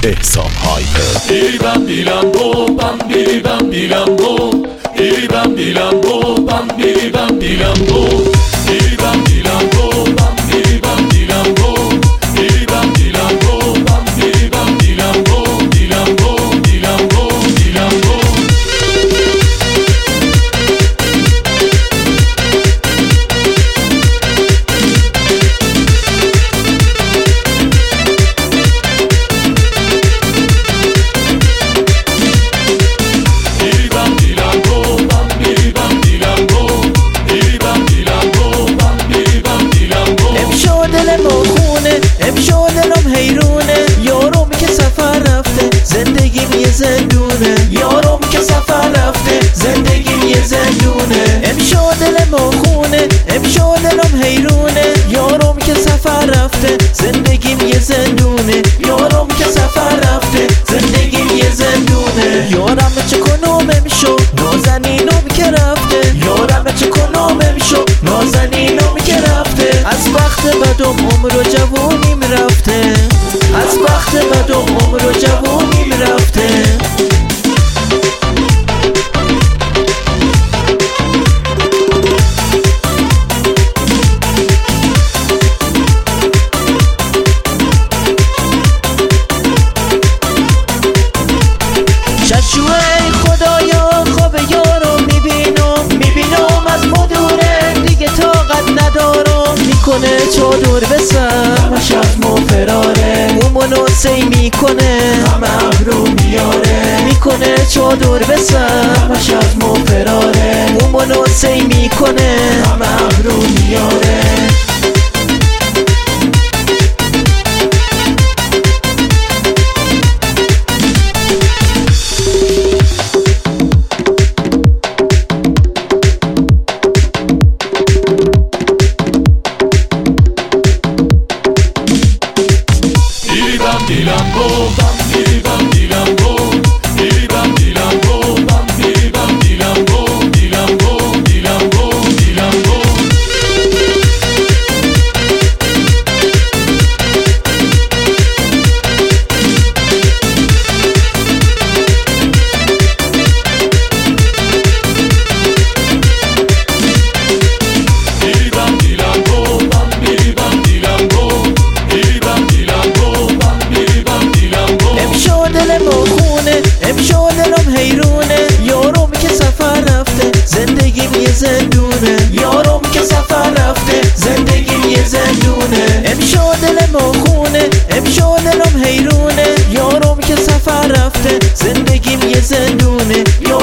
احسان هایپر. بیری بم بیلم بو بم بیری بم بیلم بو بیری بم بیلم بو بم بیری بم بیلم بو بیری بم بیلم بو بم بیری بم بیلم بو بیری بم بیلم بو بم بیری بم بیلم بو بیلم بو بیلم بو بیلم بو. امشو دلم حیرونه، یارم که سفر رفته زندگیم یه زندونه، یارم که سفر رفته زندگیم یه زندونه. امشو دلم خونه، امشو دلم حیرونه، یارم که سفر رفته زندگیم یه زندونه، یارم که سفر رفته زندگیم یه زندونه. یارم چه کنم امشو نازنینم که رفته، یارم چه کنم امشو نازنینم که رفته. از وقت بدم عمر و جوونیم رفته، از وقت بدم عمر و جوونیم رفته. چشوه ای خدایا خواب یارو میبینم از مدوره دیگه طاقت ندارم. میکنه چادر به سر همش از ما فراره، مومونو سی میکنه همه ابرو میاره. میکنه چادر به سر همش از ما فراره، مومونو سی میکنه همه ابرو میاره. بیلم بو بم بیری بم بیلم بو بیری بم بیلم بو بم بیری بم بیلم بو بیلم بو بیلم بو بیلم بو. بیری بم بیلم بو بم بیری بم بیلم بو بیری بم بیلم بو بم بیری بم بیلم بو. امشو دلم خونه، امشو دلم حیرونه، یارم که سفر رفته زندگیم یه زندونه، یارم که سفر رفته زندگیم یه زندونه. امشو دلم خونه، امشو دلم حیرونه، یارم که سفر رفته زندگیم یه زندونه.